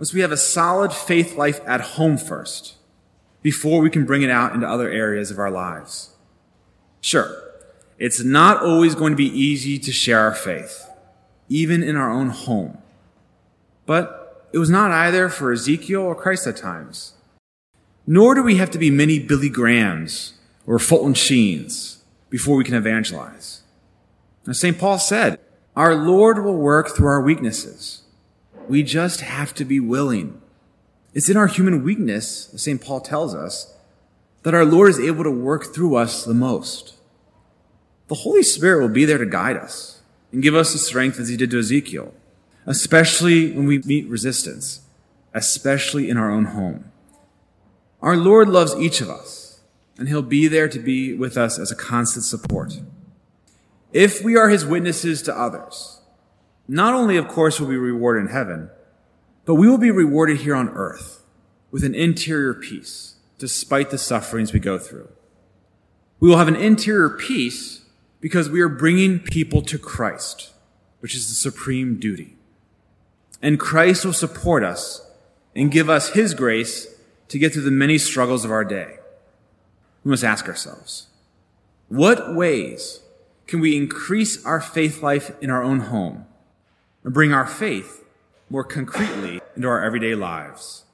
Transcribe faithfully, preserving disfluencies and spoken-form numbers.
must we have a solid faith life at home first, before we can bring it out into other areas of our lives. Sure, it's not always going to be easy to share our faith, even in our own home. But it was not either for Ezekiel or Christ at times. Nor do we have to be many Billy Grahams or Fulton Sheens before we can evangelize. As Saint Paul said, our Lord will work through our weaknesses. We just have to be willing. It's in our human weakness, as Saint Paul tells us, that our Lord is able to work through us the most. The Holy Spirit will be there to guide us and give us the strength as he did to Ezekiel, especially when we meet resistance, especially in our own home. Our Lord loves each of us, and he'll be there to be with us as a constant support. If we are his witnesses to others, not only, of course, will we be rewarded in heaven, but we will be rewarded here on earth with an interior peace, despite the sufferings we go through. We will have an interior peace because we are bringing people to Christ, which is the supreme duty. And Christ will support us and give us his grace to get through the many struggles of our day. We must ask ourselves, what ways can we increase our faith life in our own home and bring our faith more concretely into our everyday lives?